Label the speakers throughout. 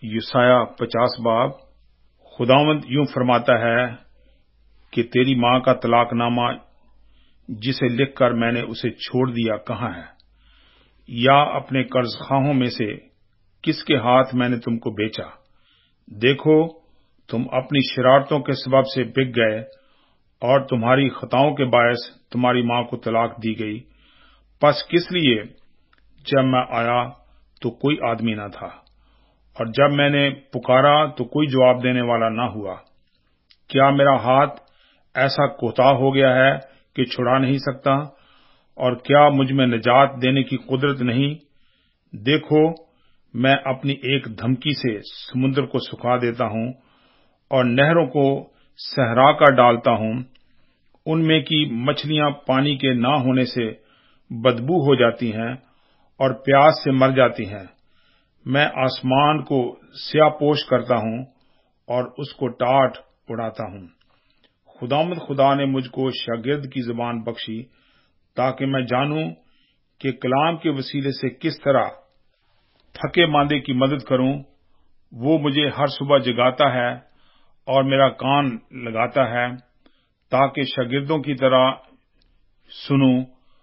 Speaker 1: یسایہ 50 باب۔ خداوند یوں فرماتا ہے کہ تیری ماں کا طلاق نامہ جسے لکھ کر میں نے اسے چھوڑ دیا کہاں ہے؟ یا اپنے قرض خواہوں میں سے کس کے ہاتھ میں نے تم کو بیچا؟ دیکھو تم اپنی شرارتوں کے سبب سے بک گئے اور تمہاری خطاؤں کے باعث تمہاری ماں کو طلاق دی گئی۔ پس کس لیے جب میں آیا تو کوئی آدمی نہ تھا اور جب میں نے پکارا تو کوئی جواب دینے والا نہ ہوا؟ کیا میرا ہاتھ ایسا کوتاہ ہو گیا ہے کہ چھڑا نہیں سکتا؟ اور کیا مجھ میں نجات دینے کی قدرت نہیں؟ دیکھو میں اپنی ایک دھمکی سے سمندر کو سکھا دیتا ہوں اور نہروں کو صحرا کا ڈالتا ہوں۔ ان میں کی مچھلیاں پانی کے نہ ہونے سے بدبو ہو جاتی ہیں اور پیاس سے مر جاتی ہیں۔ میں آسمان کو سیاہ پوش کرتا ہوں اور اس کو ٹاٹ اڑاتا ہوں۔ خداوند خدا نے مجھ کو شاگرد کی زبان بخشی تاکہ میں جانوں کہ کلام کے وسیلے سے کس طرح تھکے ماندے کی مدد کروں۔ وہ مجھے ہر صبح جگاتا ہے اور میرا کان لگاتا ہے تاکہ شاگردوں کی طرح سنوں۔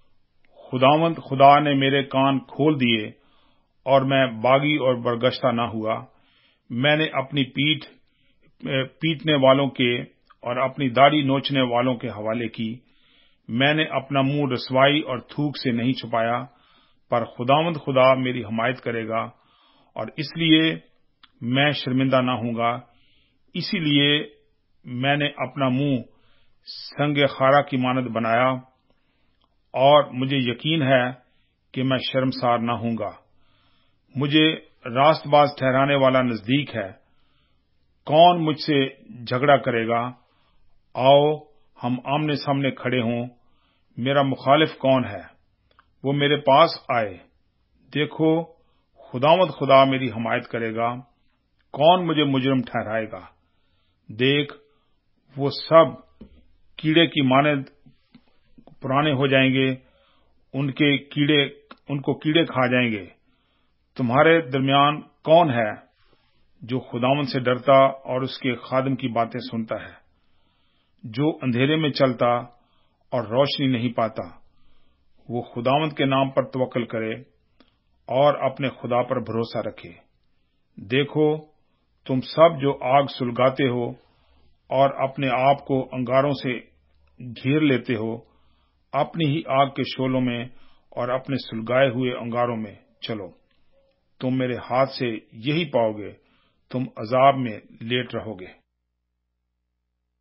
Speaker 1: خداوند خدا نے میرے کان کھول دیے اور میں باغی اور برگشتہ نہ ہوا۔ میں نے اپنی پیٹھ پیٹنے والوں کے اور اپنی داڑھی نوچنے والوں کے حوالے کی۔ میں نے اپنا منہ رسوائی اور تھوک سے نہیں چھپایا، پر خداوند خدا میری حمایت کرے گا اور اس لیے میں شرمندہ نہ ہوں گا۔ اسی لیے میں نے اپنا منہ سنگ خارا کی مانند بنایا اور مجھے یقین ہے کہ میں شرمسار نہ ہوں گا۔ مجھے راست باز ٹھہرانے والا نزدیک ہے۔ کون مجھ سے جھگڑا کرے گا؟ آؤ ہم آمنے سامنے کھڑے ہوں۔ میرا مخالف کون ہے؟ وہ میرے پاس آئے۔ دیکھو خداوند خدا میری حمایت کرے گا۔ کون مجھے مجرم ٹھہرائے گا؟ دیکھ وہ سب کیڑے کی مانند پرانے ہو جائیں گے، ان کو کیڑے کھا جائیں گے۔ تمہارے درمیان کون ہے جو خداوند سے ڈرتا اور اس کے خادم کی باتیں سنتا ہے؟ جو اندھیرے میں چلتا اور روشنی نہیں پاتا، وہ خداوند کے نام پر توکل کرے اور اپنے خدا پر بھروسہ رکھے۔ دیکھو تم سب جو آگ سلگاتے ہو اور اپنے آپ کو انگاروں سے گھیر لیتے ہو، اپنی ہی آگ کے شعلوں میں اور اپنے سلگائے ہوئے انگاروں میں چلو۔ تم میرے ہاتھ سے یہی پاؤ گے، تم عذاب میں لیٹ رہو گے۔